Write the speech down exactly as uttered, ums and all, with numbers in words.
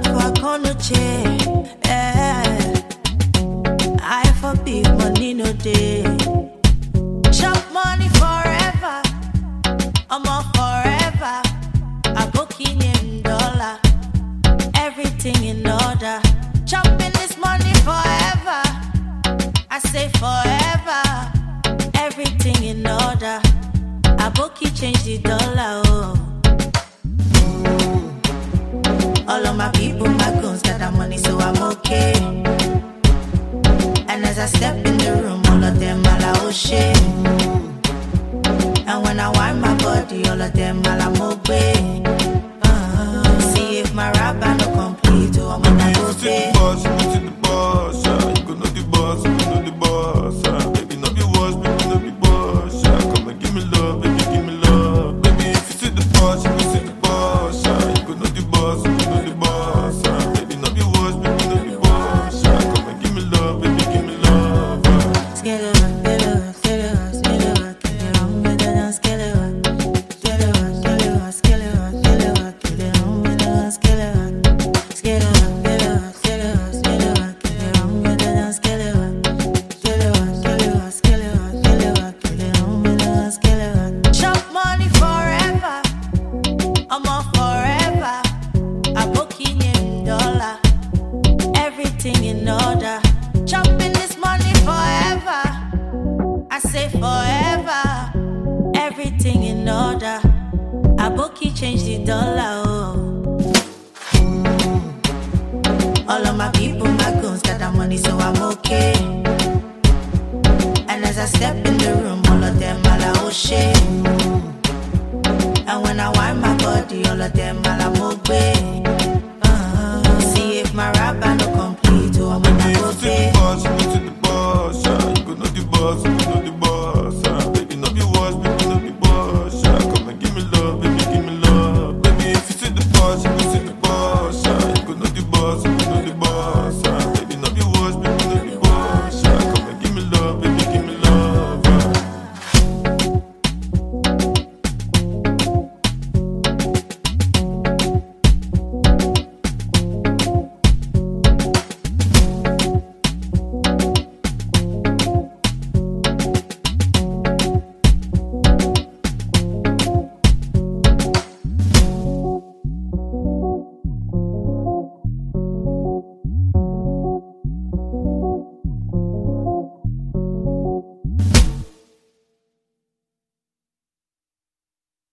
for Konuche. Yeah. I for big money no day. Chop money forever. I'm on forever. I go king in dollar. Everything in order. Chopping this money forever. I say forever. Everything in order. I book you change the dollar. Oh. All of my people, my guns got that money, so I'm okay. And as I step in the room, all of them all are oh shit. And when I wind my body, all of them all I'm okay. Uh, see if my rap no complete, oh I'm gonna go say. You to the boss, yeah. You go know the boss, you go know the boss, yeah. Baby, not be boss, baby, not be boss, yeah. Come and give me love, baby, give me love. Baby, if you see the boss, you go see the boss, yeah. You go know the boss, you go know the boss, yeah. Baby, not be boss, baby, not be boss, yeah. Come and give me love, baby, give me love, yeah. Scale it up, scale it up, scale it up, scale it up, get it on with it, scale it up. Scale it up, scale it up, scale it up, scale it up, get it on with it, scale it up. Scale it up, scale it up, scale it up, scale it up, get it on with it, scale it up. Scale it up, scale it up, scale it up, scale it up, get it on with it, scale it up. Chop money forever, I'm on forever. I book in in dollar, everything in order. Chopping this money forever, I say forever. Everything in order. I book you change the dollar. Oh. All of my people, my guns got that money, so I'm okay. And as I step in the room, all of them all are oh shit. And when I wind my body, all of them all I'm okay.